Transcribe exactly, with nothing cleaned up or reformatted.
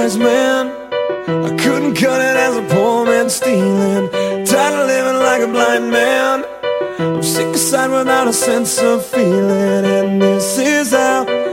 wise man. I couldn't cut it as a poor man stealing. Tired of living like a blind man. I'm sick aside without a sense of feeling. And this is how